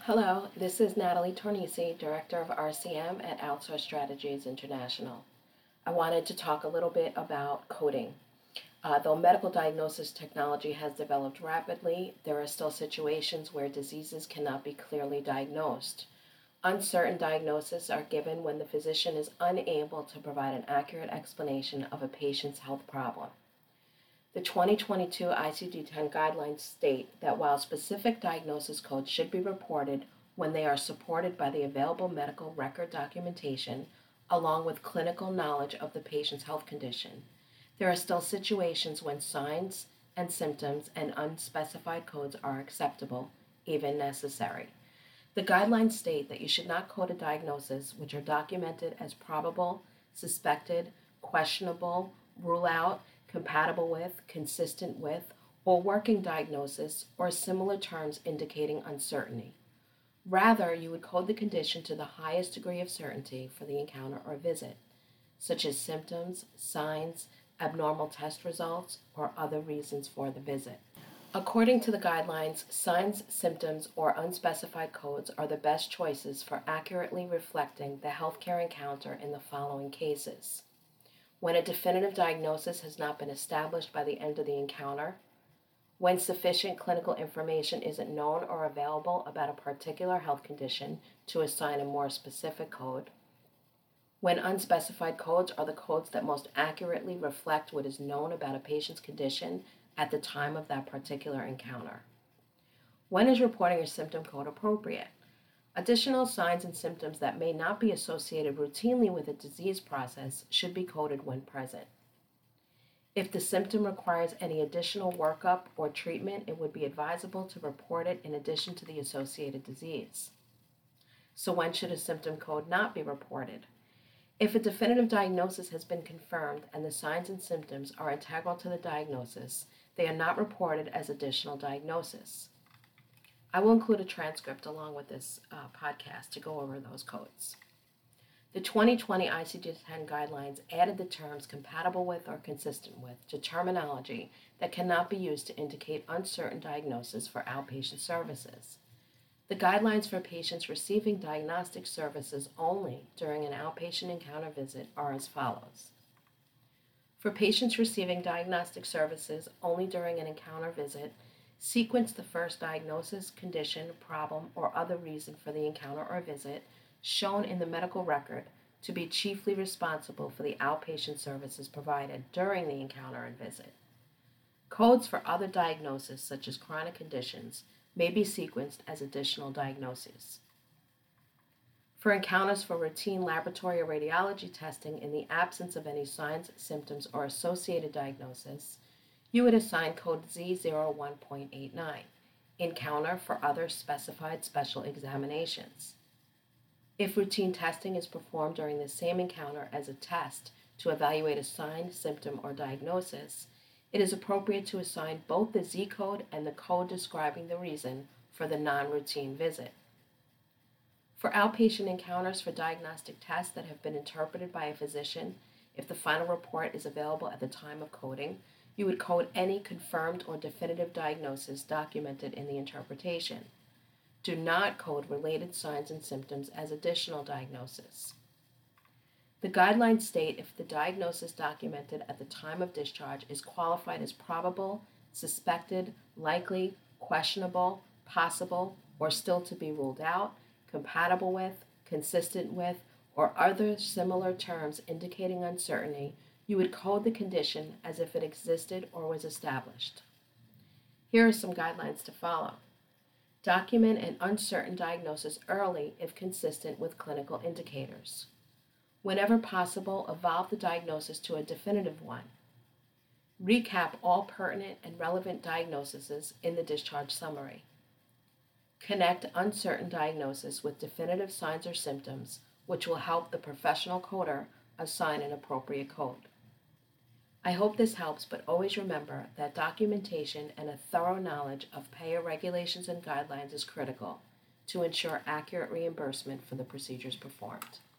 Hello, this is Natalie Tornisi, Director of RCM at Outsource Strategies International. I wanted to talk a little bit about coding. Though medical diagnosis technology has developed rapidly, there are still situations where diseases cannot be clearly diagnosed. Uncertain diagnoses are given when the physician is unable to provide an accurate explanation of a patient's health problem. The 2022 ICD-10 guidelines state that while specific diagnosis codes should be reported when they are supported by the available medical record documentation, along with clinical knowledge of the patient's health condition, there are still situations when signs and symptoms and unspecified codes are acceptable, even necessary. The guidelines state that you should not code a diagnosis which are documented as probable, suspected, questionable, rule out, compatible with, consistent with, or working diagnosis, or similar terms indicating uncertainty. Rather, you would code the condition to the highest degree of certainty for the encounter or visit, such as symptoms, signs, abnormal test results, or other reasons for the visit. According to the guidelines, signs, symptoms, or unspecified codes are the best choices for accurately reflecting the healthcare encounter in the following cases: when a definitive diagnosis has not been established by the end of the encounter, when sufficient clinical information isn't known or available about a particular health condition to assign a more specific code, when unspecified codes are the codes that most accurately reflect what is known about a patient's condition at the time of that particular encounter. When is reporting a symptom code appropriate? Additional signs and symptoms that may not be associated routinely with a disease process should be coded when present. If the symptom requires any additional workup or treatment, it would be advisable to report it in addition to the associated disease. So when should a symptom code not be reported? If a definitive diagnosis has been confirmed and the signs and symptoms are integral to the diagnosis, they are not reported as additional diagnosis. I will include a transcript along with this podcast to go over those codes. The 2020 ICD-10 guidelines added the terms compatible with or consistent with to terminology that cannot be used to indicate uncertain diagnosis for outpatient services. The guidelines for patients receiving diagnostic services only during an outpatient encounter visit are as follows. For patients receiving diagnostic services only during an encounter visit, sequence the first diagnosis, condition, problem, or other reason for the encounter or visit shown in the medical record to be chiefly responsible for the outpatient services provided during the encounter and visit. Codes for other diagnoses, such as chronic conditions, may be sequenced as additional diagnoses. For encounters for routine laboratory or radiology testing in the absence of any signs, symptoms, or associated diagnosis, you would assign code Z01.89, encounter for other specified special examinations. If routine testing is performed during the same encounter as a test to evaluate a sign, symptom, or diagnosis, it is appropriate to assign both the Z code and the code describing the reason for the non-routine visit. For outpatient encounters for diagnostic tests that have been interpreted by a physician, if the final report is available at the time of coding, you would code any confirmed or definitive diagnosis documented in the interpretation. Do not code related signs and symptoms as additional diagnosis. The guidelines state if the diagnosis documented at the time of discharge is qualified as probable, suspected, likely, questionable, possible, or still to be ruled out, compatible with, consistent with, or other similar terms indicating uncertainty, you would code the condition as if it existed or was established. Here are some guidelines to follow. Document an uncertain diagnosis early if consistent with clinical indicators. Whenever possible, evolve the diagnosis to a definitive one. Recap all pertinent and relevant diagnoses in the discharge summary. Connect uncertain diagnosis with definitive signs or symptoms, which will help the professional coder assign an appropriate code. I hope this helps, but always remember that documentation and a thorough knowledge of payer regulations and guidelines is critical to ensure accurate reimbursement for the procedures performed.